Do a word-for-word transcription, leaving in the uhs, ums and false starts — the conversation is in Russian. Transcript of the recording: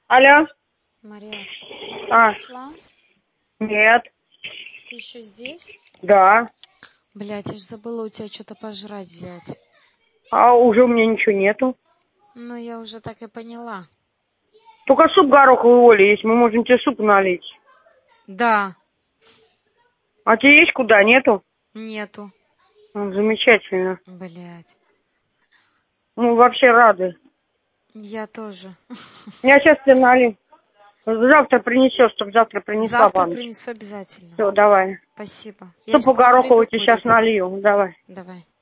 Алло. Мария, А, ты ушла? нет. Ты еще здесь? Да. Блять, я же забыла у тебя что-то пожрать взять. А уже у меня ничего нету. Ну, я уже так и поняла. Только суп гороховый, Оля, есть. Мы можем тебе суп налить. Да. А тебе есть куда? Нету? Нету. Ну, замечательно. Блять. Мы вообще рады. Я тоже. Я сейчас тебе налью. Завтра принесешь, чтобы завтра принесла Завтра баночку. принесу обязательно. Все, давай. Спасибо. Я Супу сейчас к вам приду горохового тебе сейчас курить. налью. Давай. Давай.